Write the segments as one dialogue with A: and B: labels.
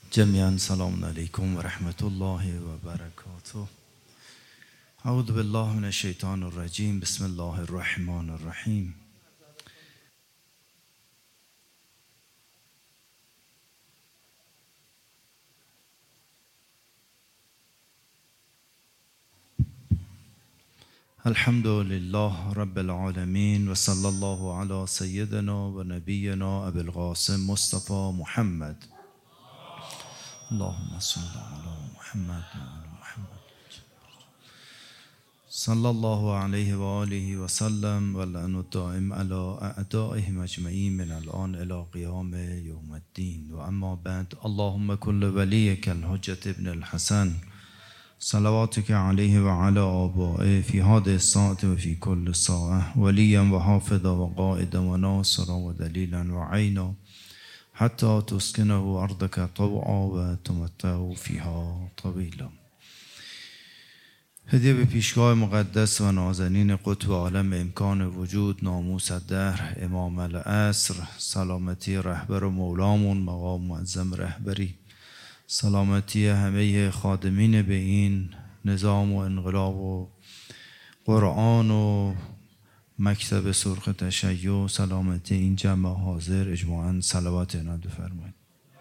A: جميعا سلام عليكم ورحمة الله وبركاته. أعوذ بالله من الشيطان الرجيم. بسم الله الرحمن الرحيم. الحمد لله رب العالمين وصلى الله على سيدنا ونبينا أبي القاسم مصطفى محمد. اللهم صل على محمد وعلى محمد صلى الله عليه وآله وسلم واللعن الدائم على أعدائهم أجمعين من الآن إلى قيام يوم الدين. وأما بعد، اللهم كل وليك الحجة ابن الحسن صلواتك عليه وعلى آبائه في هذه الساعة وفي كل ساعة وليا وحافظا وقائدا وناصرا ودليلا وعينا حتى تسكنه أرضك طوعا وتمتعه فيها طويلا. هدیه به پیشگاه مقدس و نازنین قطب عالم امکان وجود، ناموس الدهر، امام العصر، سلامتی رهبر و مولامون مقام معظم رهبری، سلامتی همه خادمین به این نظام و انقلاب و قرآن و مکتب سرخ تشیع، سلامتی این جمع حاضر اجماعاً صلوات عنایت بفرمایید.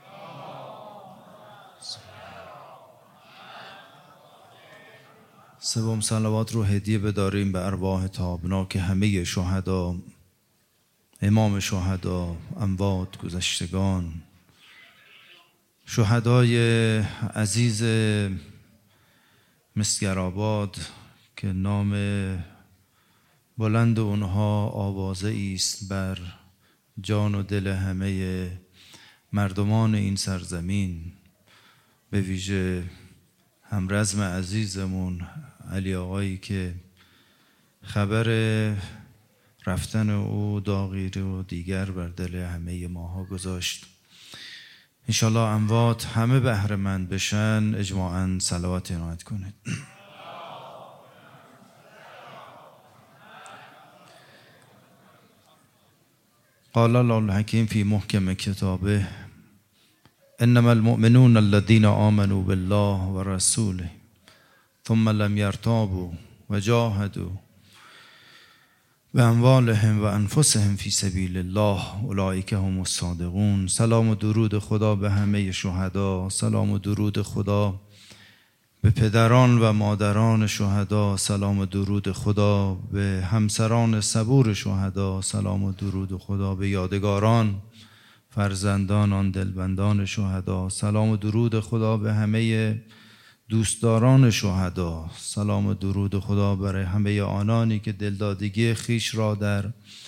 A: سوم صلوات رو هدیه بداریم به ارواح تابناک همه شهدا، امام شهدا، اموات، گذشتگان، شهدای عزیز مسگرآباد که نام بلند اونها آوازه است بر جان و دل همه مردمان این سرزمین، به ویژه همرزم عزیزمون علی آقایی که خبر رفتن او داغی و دیگر بر دل همه ماها گذاشت. انشالله اموات همه بهره مند بشن. اجماعاً صلوات عنایت کنید. قال الله الحکیم فی محکم کتابه انما المؤمنون الذين آمنوا بالله ورسوله ثم لم يرتابوا وجاهدوا باموالهم و انفسهم فی سبیل الله اولئک هم الصادقون. سلام و درود خدا به همه شهدا، سلام و درود خدا به پدران و مادران شهدا، سلام و درود خدا به همسران صبور شهدا، سلام و درود خدا به یادگاران فرزندان آن دلبندان شهدا، سلام و درود خدا به همه دوستداران شهدا، سلام و درود خدا برای همه آنانی که دلدادگی خیش را در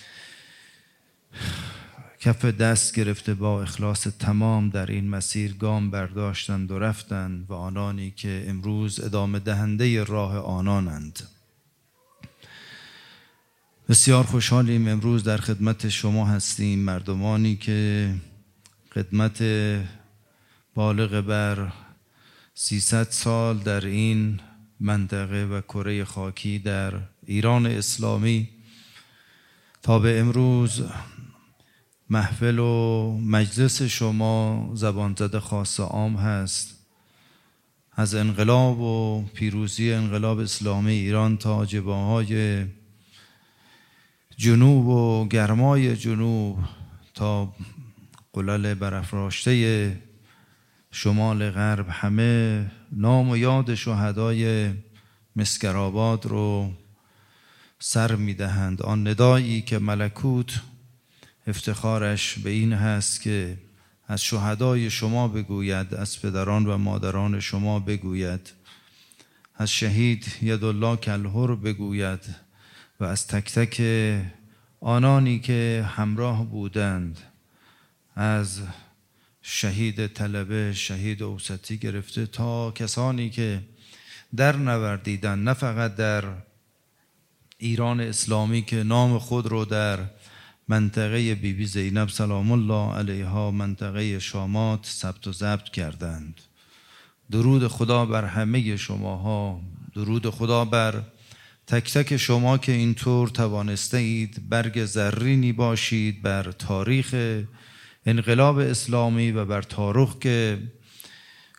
A: کف دست گرفته با اخلاص تمام در این مسیر گام برداشتند و رفتند و آنانی که امروز ادامه دهنده راه آنانند. بسیار خوشحالیم امروز در خدمت شما هستیم، مردمانی که خدمت بالغ بر 300 سال در این منطقه و کره خاکی در ایران اسلامی تا به امروز محفل و مجلس شما زبان زده خاص عام هست. از انقلاب و پیروزی انقلاب اسلامی ایران تا جبهه‌های جنوب و گرمای جنوب تا قلل برافراشته شمال غرب، همه نام و یاد شهدای مسگرآباد رو سر می‌دهند. آن ندایی که ملکوت افتخارش به این هست که از شهدای شما بگوید، از پدران و مادران شما بگوید، از شهید یدالله کالحر بگوید و از تک تک آنانی که همراه بودند، از شهید طلبه، شهید اوسطی گرفته تا کسانی که در نوردیدن، نه فقط در ایران اسلامی که نام خود رو در منطقه بیبی زینب سلام الله علیها، منطقه شامات ثبت و ضبط کردند. درود خدا بر همه شماها، درود خدا بر تک تک شما که اینطور توانسته اید برگ زرینی باشید بر تاریخ انقلاب اسلامی و بر تاریخ که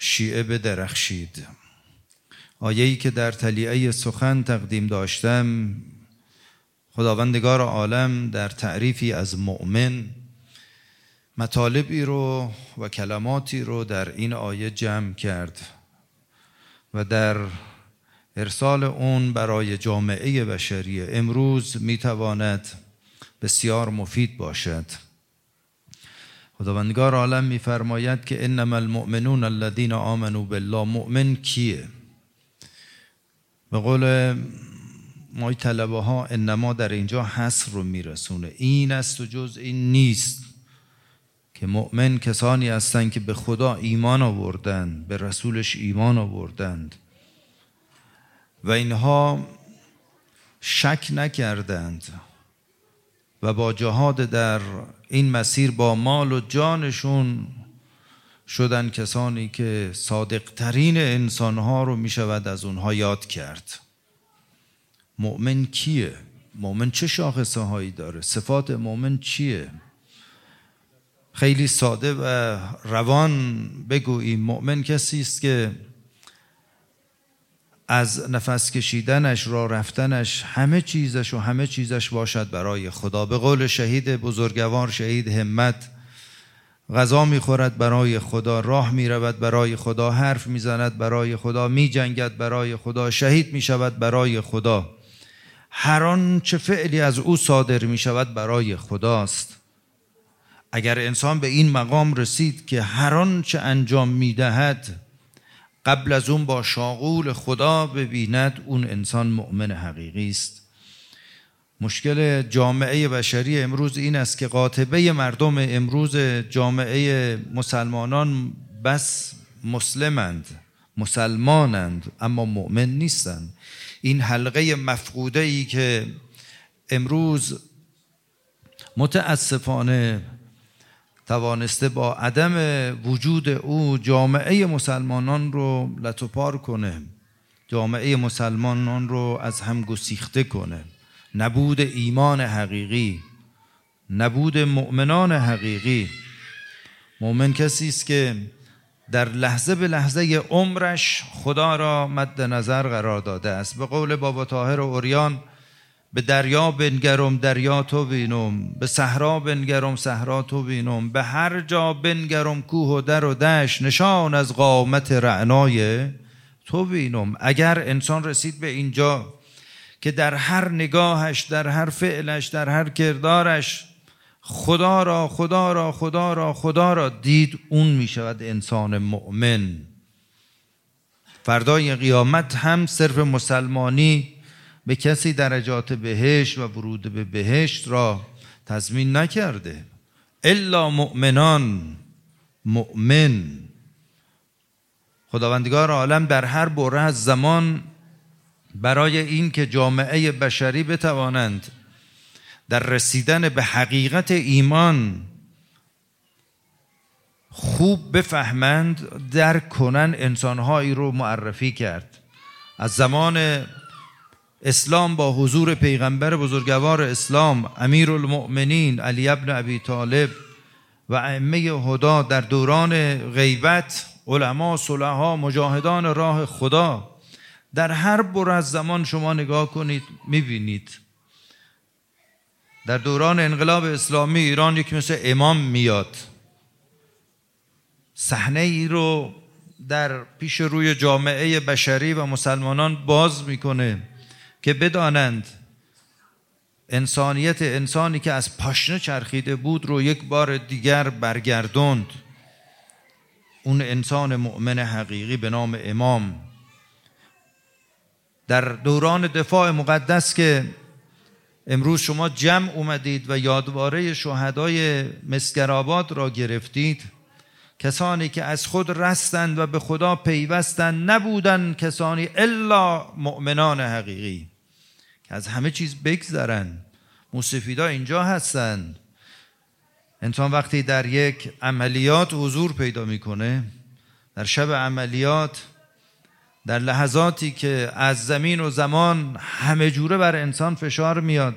A: شیعه بدرخشید. آیه‌ای که در تلیعه سخن تقدیم داشتم، خداوندگار عالم در تعریفی از مؤمن مطالبی رو و کلماتی رو در این آیه جمع کرد و در ارسال اون برای جامعه بشری امروز میتواند بسیار مفید باشد. خداوندگار عالم میفرماید که انما المؤمنون الذین آمنوا بالله. مؤمن کیه؟ به قول ما طلبه ها انما در اینجا حصر رو میرسونه. این است و جز این نیست که مؤمن کسانی هستند که به خدا ایمان آوردند، به رسولش ایمان آوردند و اینها شک نکردند و با جهاد در این مسیر با مال و جانشون شدن کسانی که صادقترین انسانها رو می شود از اونها یاد کرد. مؤمن کیه؟ مؤمن چه شاخصه هایی داره؟ صفات مؤمن چیه؟ خیلی ساده و روان بگوییم، مؤمن کسی است که از نفس کشیدنش، راه رفتنش، همه چیزش باشد برای خدا. به قول شهید بزرگوار شهید همت، غذا میخورد برای خدا، راه میرود برای خدا، حرف میزند برای خدا، میجنگد برای خدا، شهید میشود برای خدا. هر آن چه فعلی از او صادر میشود برای خداست. اگر انسان به این مقام رسید که هر آن چه انجام میدهد قبل از اون با شاغول خدا ببیند، اون انسان مؤمن حقیقی است. مشکل جامعه بشری امروز این است که قاطبه مردم امروز جامعه مسلمانان بس مسلمانند اما مؤمن نیستند. این حلقه مفقوده‌ای که امروز متاسفانه توانسته با عدم وجود او جامعه مسلمانان رو لتوپار کنه، جامعه مسلمانان رو از هم گسیخته کنه. نبود ایمان حقیقی، نبود مؤمنان حقیقی. مؤمن کسی است که در لحظه به لحظه عمرش خدا را مد نظر قرار داده است. به قول بابا طاهر عریان، به دریا بنگرم دریا تو بینم، به صحرا بنگرم صحرا تو بینم، به هر جا بنگرم کوه و در و دشت، نشان از قامت رعنای تو بینم. اگر انسان رسید به اینجا که در هر نگاهش، در هر فعلش، در هر کردارش خدا را دید، اون می شود انسان مؤمن. فردای قیامت هم صرف مسلمانی به کسی درجات بهشت و ورود به بهشت را تضمین نکرده. الا مؤمنان، مؤمن. خداوندگار عالم در هر بره از زمان برای این که جامعه بشری بتوانند در رسیدن به حقیقت ایمان خوب بفهمند، درک کنن، انسانهایی رو معرفی کرد. از زمان اسلام با حضور پیغمبر بزرگوار اسلام امیرالمؤمنین علی ابن ابی طالب و ائمه هدی، در دوران غیبت علما، صلحا، مجاهدان راه خدا، در هر بره از زمان شما نگاه کنید میبینید. در دوران انقلاب اسلامی ایران یک مثل امام میاد، صحنه ای رو در پیش روی جامعه بشری و مسلمانان باز میکنه که بدانند انسانیت انسانی که از پاشنه چرخیده بود رو یک بار دیگر برگردوند. اون انسان مؤمن حقیقی به نام امام. در دوران دفاع مقدس که امروز شما جمع اومدید و یادواره شهدای مسگرآباد را گرفتید، کسانی که از خود رستند و به خدا پیوستند نبودند کسانی الا مؤمنان حقیقی که از همه چیز بگذرن. موسفیدا اینجا هستند. انسان وقتی در یک عملیات حضور پیدا میکنه، در شب عملیات، در لحظاتی که از زمین و زمان همه جوره بر انسان فشار میاد،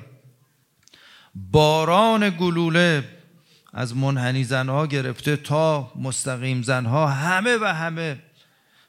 A: باران گلوله از منحنی زنها گرفته تا مستقیم زنها، همه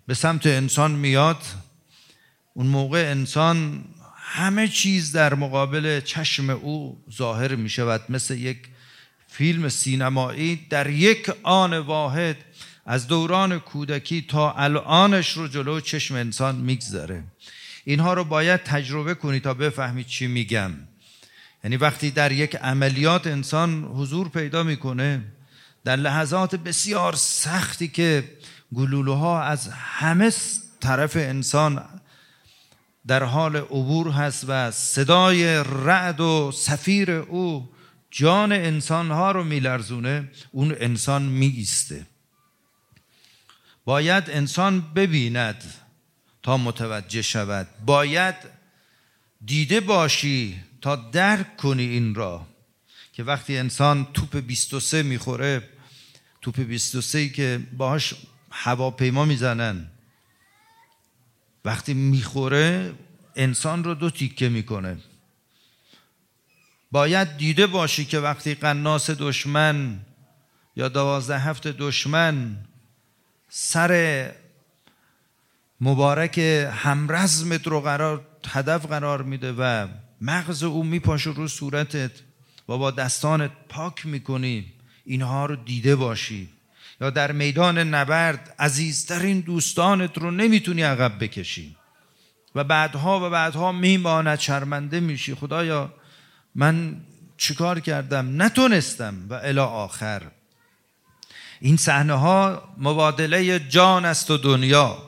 A: به سمت انسان میاد، اون موقع انسان همه چیز در مقابل چشم او ظاهر می شود، مثل یک فیلم سینمایی در یک آن واحد از دوران کودکی تا الانش رو جلو چشم انسان میگذره. اینها رو باید تجربه کنی تا بفهمید چی میگم. یعنی وقتی در یک عملیات انسان حضور پیدا میکنه، در لحظات بسیار سختی که گلوله‌ها از همه طرف انسان در حال عبور هست و صدای رعد و صفیر او جان انسانها رو میلرزونه، اون انسان میایسته. باید انسان ببیند تا متوجه شود، باید دیده باشی تا درک کنی این را، که وقتی انسان توپ 23 میخوره، توپ 23 که باهاش هواپیما میزنن، وقتی میخوره انسان رو 2 تیکه میکنه. باید دیده باشی که وقتی قناص دشمن یا 12 هفت دشمن سر مبارک همرزمت رو هدف قرار میده و مغز او میپاشه رو صورتت و با دستانت پاک میکنی، اینها رو دیده باشی. یا در میدان نبرد عزیزترین دوستانت رو نمیتونی عقب بکشی و بعدها میماند، شرمنده میشی، خدایا من چیکار کردم، نتونستم و الی آخر. این صحنه ها مبادله جان است و دنیا.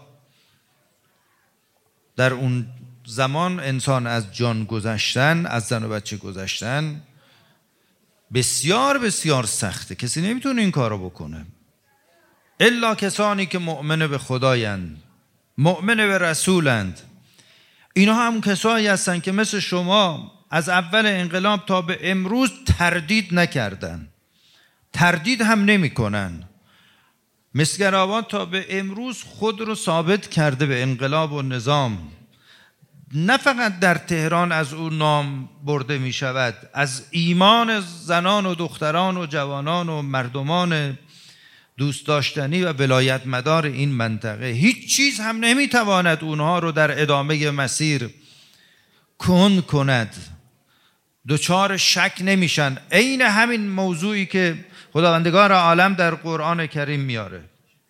A: در اون زمان انسان از جان گذشتن، از زن و بچه گذشتن بسیار بسیار سخته. کسی نمیتونه این کارو بکنه الا کسانی که مؤمن به خدایند، مؤمن به رسولند. اینها هم کسایی هستن که مثل شما از اول انقلاب تا به امروز تردید نکردن، تردید هم نمی کنن. مسگرآباد تا به امروز خود رو ثابت کرده به انقلاب و نظام. نه فقط در تهران از او نام برده می شود، از ایمان زنان و دختران و جوانان و مردمان دوست داشتنی و ولایت مدار این منطقه. هیچ چیز هم نمی تواند اونها رو در ادامه مسیر کند کند. دچار شک نمیشن. عین همین موضوعی که خداوندگار عالم در قرآن کریم میاره،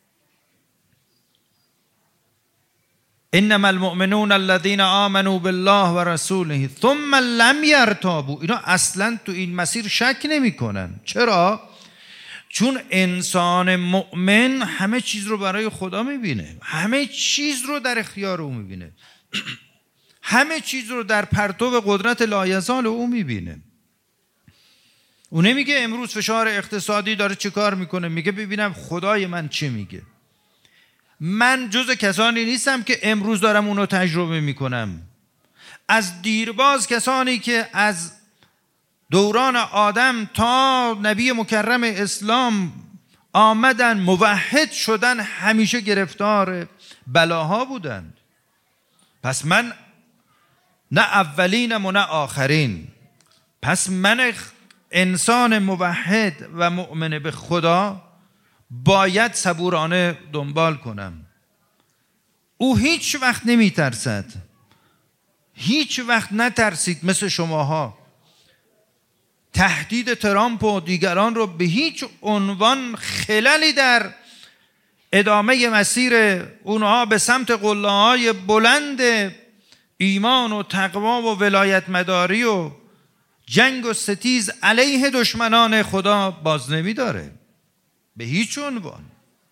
A: انما المؤمنون الذين آمنوا بالله و رسوله ثم لم يرتابوا. اینا اصلا تو این مسیر شک نمی کنن. چرا؟ چون انسان مؤمن همه چیز رو برای خدا میبینه، همه چیز رو در اختیار او میبینه، همه چیز رو در پرتو قدرت لایزال او میبینه. او نمیگه امروز فشار اقتصادی داره چه کار میکنه، میگه ببینم خدای من چه میگه. من جز کسانی نیستم که امروز دارم اونو تجربه میکنم. از دیرباز کسانی که از دوران آدم تا نبی مکرم اسلام آمدن موحد شدن، همیشه گرفتار بلاها بودند. پس من نه اولینم و نه آخرین. پس من انسان موحد و مؤمن به خدا باید صبورانه دنبال کنم. او هیچ وقت نمی ترسد، هیچ وقت نترسید مثل شماها. تهدید ترامپ و دیگران رو به هیچ عنوان خللی در ادامه مسیر اونها به سمت قله‌های بلند ایمان و تقوا و ولایت مداری و جنگ و ستیز علیه دشمنان خدا باز نمی داره به هیچ عنوان.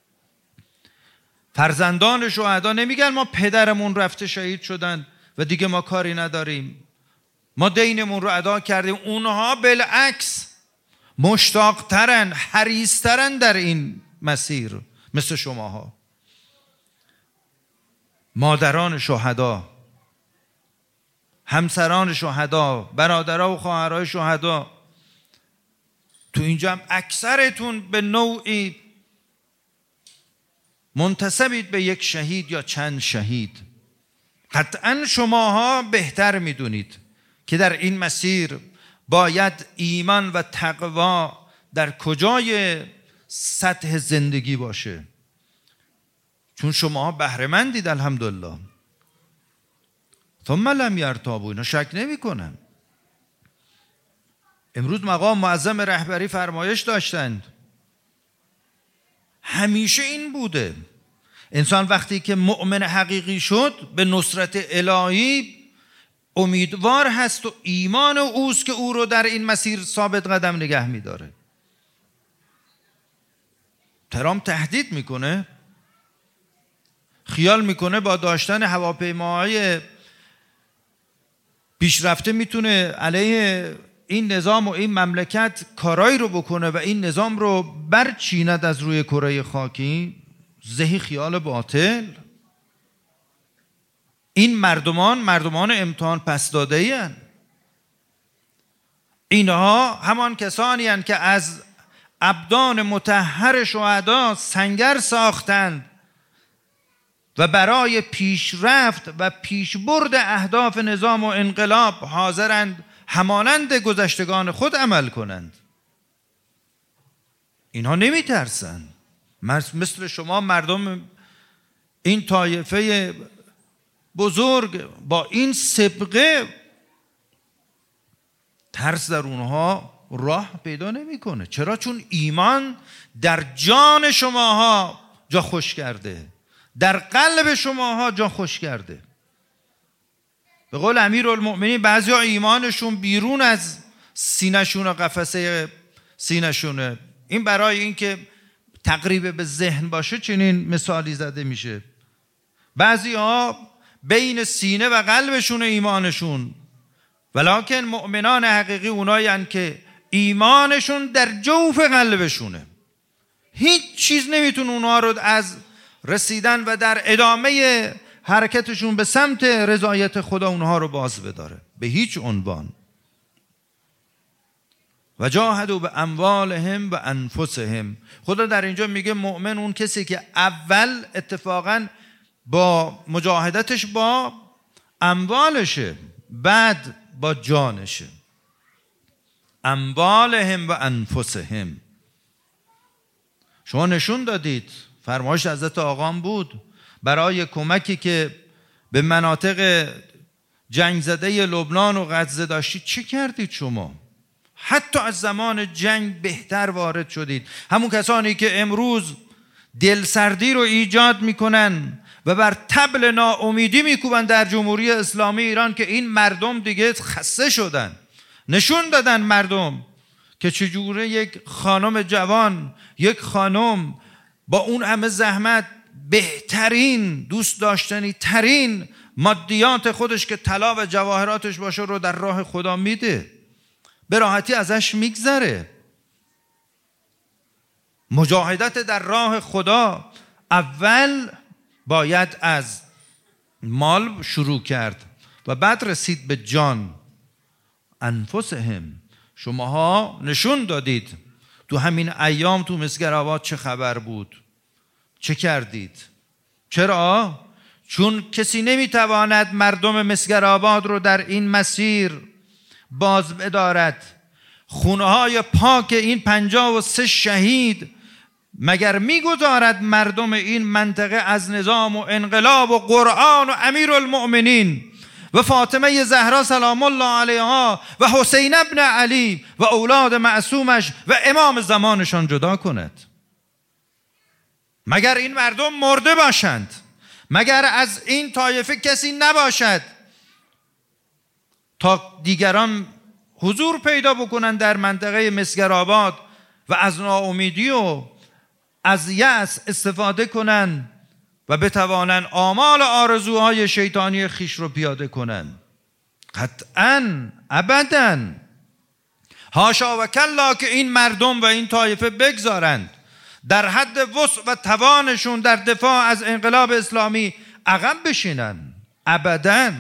A: فرزندان شهدا نمیگن ما پدرمون رفته شهید شدن و دیگه ما کاری نداریم، ما دینمون رو ادا کردیم. اونها بالعکس مشتاقترن، حریصترن در این مسیر مثل شماها. مادران شهدا، همسران شهدا، برادرها و خواهرای شهدا، تو اینجا هم اکثرتون به نوعی منتسبید به یک شهید یا چند شهید. قطعا شماها بهتر میدونید که در این مسیر باید ایمان و تقوا در کجای سطح زندگی باشه. چون شما بهره مندید الحمدلله. ثم لم یرتابوا، اینا شک نمی کنن. امروز مقام معظم رهبری فرمایش داشتند، همیشه این بوده، انسان وقتی که مؤمن حقیقی شد به نصرت الهی امیدوار هست و ایمان اوست که او رو در این مسیر ثابت قدم نگه می‌داره. ترامپ تهدید میکنه، خیال میکنه با داشتن هواپیماهای پیشرفته میتونه علیه این نظام و این مملکت کارایی رو بکنه و این نظام رو برچیند از روی کره خاکی. زهی خیال باطل. این مردمان امتحان پس داده این. اینها همان کسانی هستند که از ابدان مطهر شهدا سنگر ساختند و برای پیشرفت و پیشبرد اهداف نظام و انقلاب حاضرند همانند گذشتگان خود عمل کنند. اینها نمی ترسند. مثل شما مردم این طایفه بزرگ با این سابقه ترس در اونها راه پیدا نمیکنه. چرا؟ چون ایمان در جان شماها جا خوش کرده، در قلب شماها جا خوش کرده. به قول امیرالمؤمنین بعضیا ایمانشون بیرون از سینه‌شون و قفسه سینه‌شونه. این برای اینکه تقریب به ذهن باشه چنین مثالی زده میشه. بعضیا بین سینه و قلبشون ایمانشون، ولکن مؤمنان حقیقی اونایی هستند که ایمانشون در جوف قلبشونه. هیچ چیز نمیتونه اونها رو از رسیدن و در ادامه حرکتشون به سمت رضایت خدا اونها رو باز بداره، به هیچ عنوان. و جاهدوا به اموالهم و انفسهم. خدا در اینجا میگه مؤمن اون کسی که اول اتفاقا با مجاهدتش با اموالشه، بعد با جانشه. اموالهم و انفسهم. شما نشون دادید، فرمایش حضرت آقام بود، برای کمکی که به مناطق جنگ زده لبنان و غزه داشتید چه کردید شما؟ حتی از زمان جنگ بهتر وارد شدید. همون کسانی که امروز دلسردی رو ایجاد میکنن و بر طبل ناامیدی میکوبن در جمهوری اسلامی ایران که این مردم دیگه خسته شدن، نشون دادن مردم که چجوره یک خانم جوان، یک خانم با اون همه زحمت بهترین، دوست داشتنی ترین مادیات خودش که طلا و جواهراتش باشه رو در راه خدا میده، به راحتی ازش میگذره. مجاهدت در راه خدا اول باید از مال شروع کرد و بعد رسید به جان. انفسهم. شماها نشون دادید تو همین ایام تو مسگرآباد چه خبر بود، چه کردید. چرا؟ چون کسی نمیتواند مردم مسگرآباد رو در این مسیر باز بدارد. خونه‌های پاک این 53 شهید مگر میگذارد مردم این منطقه از نظام و انقلاب و قرآن و امیرالمؤمنین و فاطمه زهرا سلام الله علیها و حسین ابن علی و اولاد معصومش و امام زمانشان جدا کند؟ مگر این مردم مرده باشند؟ مگر از این طایفه کسی نباشد تا دیگران حضور پیدا بکنند در منطقه مسگرآباد و از ناامیدی و از یأس استفاده کنند و بتوانند آمال آرزوهای شیطانی خیش رو پیاده کنند؟ قطعاً ابداً. حاشا و کلا که این مردم و این طایفه بگذارند در حد وسع و توانشون در دفاع از انقلاب اسلامی عقب بشینن. ابداً.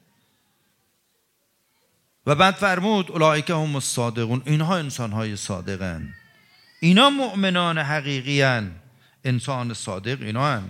A: و بعد فرمود اولئک هم الصادقون. اینها انسانهای صادقن، اینا مؤمنان حقیقی هن. انسان صادق اینا هن.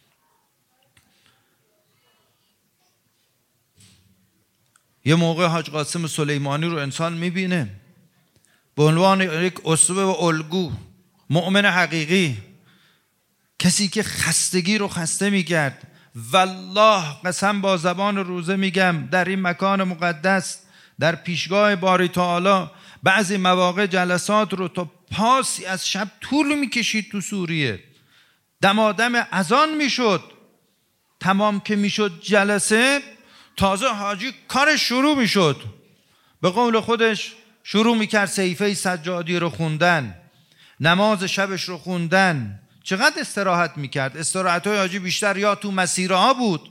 A: یه موقع حاج قاسم سلیمانی رو انسان میبینه به عنوان یک اسوه و الگو، مؤمن حقیقی. کسی که خستگی رو خسته میکرد. والله قسم با زبان روزه میگم در این مکان مقدس، در پیشگاه باری تعالی، بعضی مواقع جلسات رو تا پاسی از شب طول میکشید تو سوریه. دمادم اذان میشد، تمام که میشد جلسه، تازه حاجی کارش شروع میشد، به قول خودش شروع میکرد صحیفه سجادی رو خوندن، نماز شبش رو خوندن. چقدر استراحت میکرد؟ استراحت های حاجی بیشتر یا تو مسیرها بود.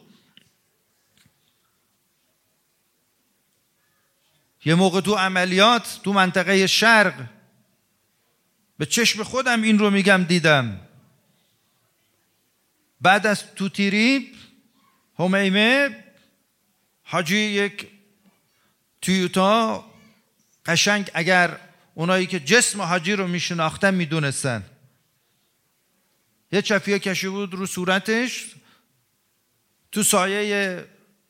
A: یه موقع تو عملیات تو منطقه شرق، به چشم خودم این رو میگم دیدم، بعد از توتیری همیمه حاجی یک تویوتا قشنگ، اگر اونایی که جسم حاجی رو میشناختن میدونستن، یه چفیه کشی بود رو صورتش، تو سایه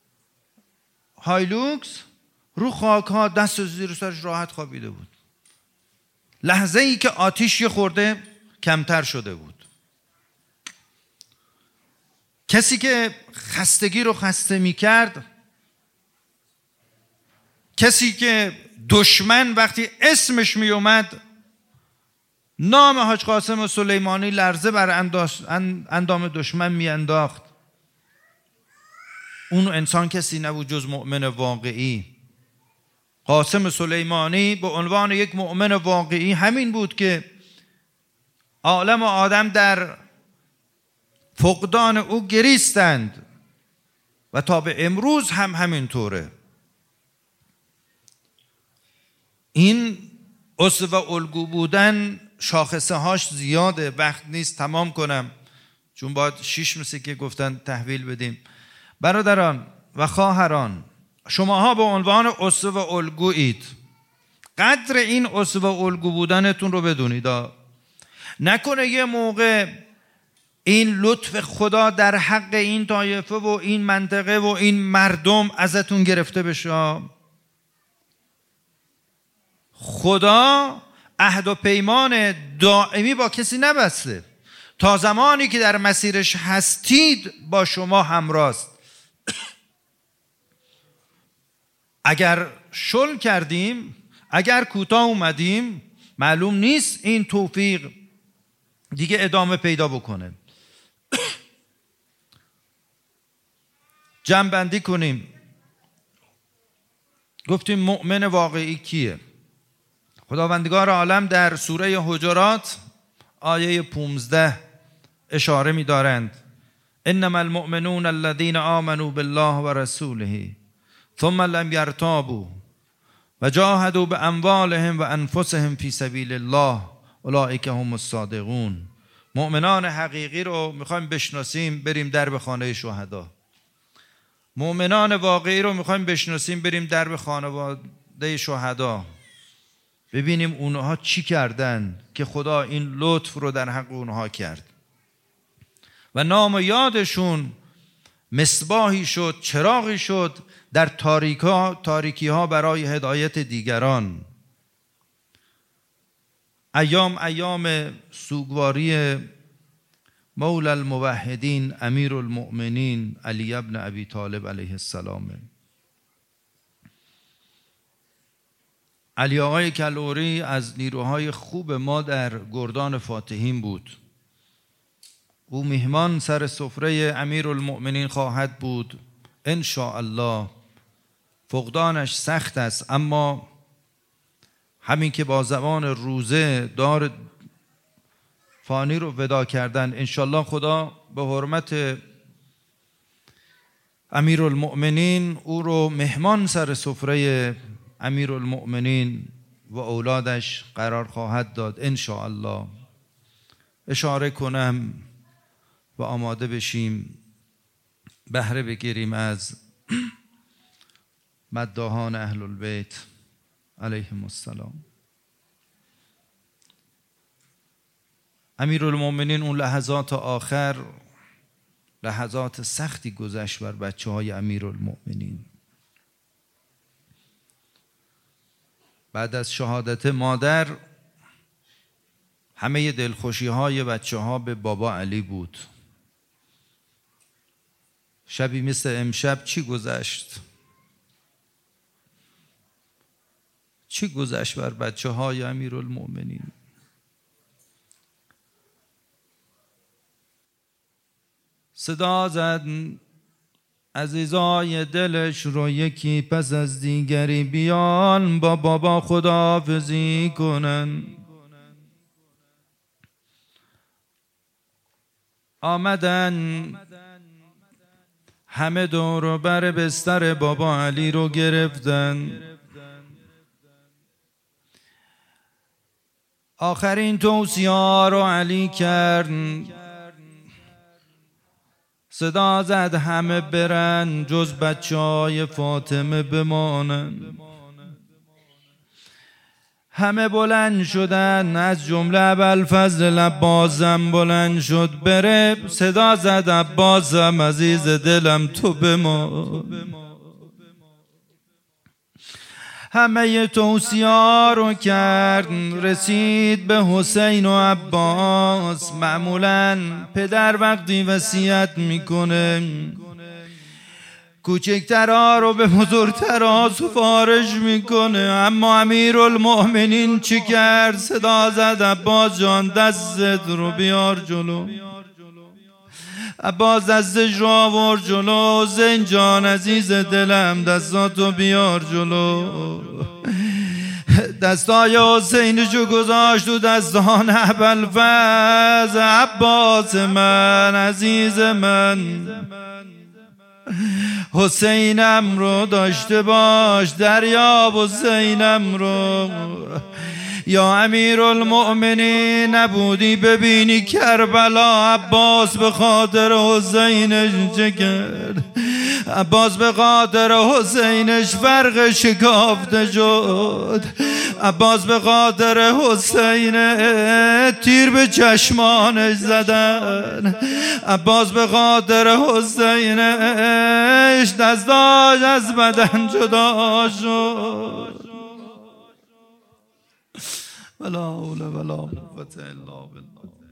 A: هایلوکس رو خاک ها دست زیر سرش راحت خوابیده بود. لحظه ای که آتیش یه خورده کمتر شده بود. کسی که خستگی رو خسته می کرد، کسی که دشمن وقتی اسمش می اومد نام حاج قاسم سلیمانی لرزه بر اندام دشمن می انداخت، اون انسان کسی نبود جز مؤمن واقعی. قاسم سلیمانی به عنوان یک مؤمن واقعی همین بود که عالم و آدم در فقدان او گریستند و تا به امروز هم همینطوره. این اسوه و الگو بودن شاخصه هاش زیاده، وقت نیست تمام کنم چون باید 6 مثل که گفتن تحویل بدیم. برادران و خواهران، شماها به عنوان اسوه و الگویید. قدر این اسوه و الگو بودنتون رو بدونید. نکنه یه موقع این لطف خدا در حق این طایفه و این منطقه و این مردم ازتون گرفته بشه. خدا عهد و پیمان دائمی با کسی نبسته. تا زمانی که در مسیرش هستید با شما همراست. اگر شل کردیم، اگر کوتاه اومدیم، معلوم نیست این توفیق دیگه ادامه پیدا بکنه. جمع بندی کنیم. گفتیم مؤمن واقعی کیه؟ خداوندگار عالم در سوره حجرات آیه 15 اشاره می دارند: انما المؤمنون الذين آمنوا بالله و رسوله ثم لم يرتابوا و جاهدوا باموالهم و انفسهم فی سبیل الله اولئک هم الصادقون. مؤمنان حقیقی رو میخوایم بشناسیم، بریم درب خانه شهدا. مؤمنان واقعی رو میخوایم بشناسیم، بریم درب خانواده شهدا، ببینیم اونها چی کردن که خدا این لطف رو در حق اونها کرد و نام و یادشون مصباحی شد، چراغی شد در تاریکی ها برای هدایت دیگران. ایام سوگواری مولا الموحدین امیر المؤمنین علی ابن ابی طالب علیه السلام. علی آقای کلوری از نیروهای خوب ما در گردان فاتحین بود. او میهمان سر سفره امیر المؤمنین خواهد بود ان شاء الله. فقدانش سخت است، اما همین که با زبان روزه دار فانی رو ودا کردن، ان شاء الله خدا به حرمت امیر المؤمنین او رو مهمان سر سفره امیر المؤمنین و اولادش قرار خواهد داد ان شاء الله. اشاره کنم و آماده بشیم بهره بگیریم از مداحان اهل البیت علیهم السلام. امیر المؤمنین اون لحظات آخر لحظات سختی گذشت بر بچه های امیر المؤمنین. بعد از شهادت مادر همه دلخوشی های بچه ها به بابا علی بود. شبی مثل امشب چی گذشت؟ چی گذشت بر بچه های امیرالمؤمنین؟ صدا زد عزیزای دلش رو یکی پس از دیگری بیان با بابا خداحافظی کنن. آمدن همه دور بر بستر بابا علی رو گرفتن. آخرین توصیه رو علی کرد، صدا زد همه برن جز بچه‌های فاطمه بمانن. همه بلند شدن، از جمله ابوالفضل عباسم بلند شد بره. صدا زد عباسم عزیز دلم تو بمان. همه توصیه رو کرد، رسید به حسین و عباس. معمولاً پدر وقتی وصیت میکنه کوچکترها رو به بزرگترها سفارش میکنه، اما امیرالمؤمنین چی کرد؟ صدا زد عباس جان دستت رو بیار جلو. عباس دستش رو آورد جلو. حسین جان عزیز دلم دستاتو بیار جلو. دستای حسینشو گذاشت تو دستان ابوالفضل. عباس من عزیز من، حسینم رو داشته باش، دریاب حسینم رو. یا امیرالمؤمنین نبودی ببینی کربلا عباس به خاطر حسینش چه کرد؟ عباس به خاطر حسینش فرق شکافته شد. عباس به خاطر حسین تیر به چشمانش زدن. عباس به خاطر حسینش دستاش از بدن جدا شد. ولا حول ولا قوة الا بالله.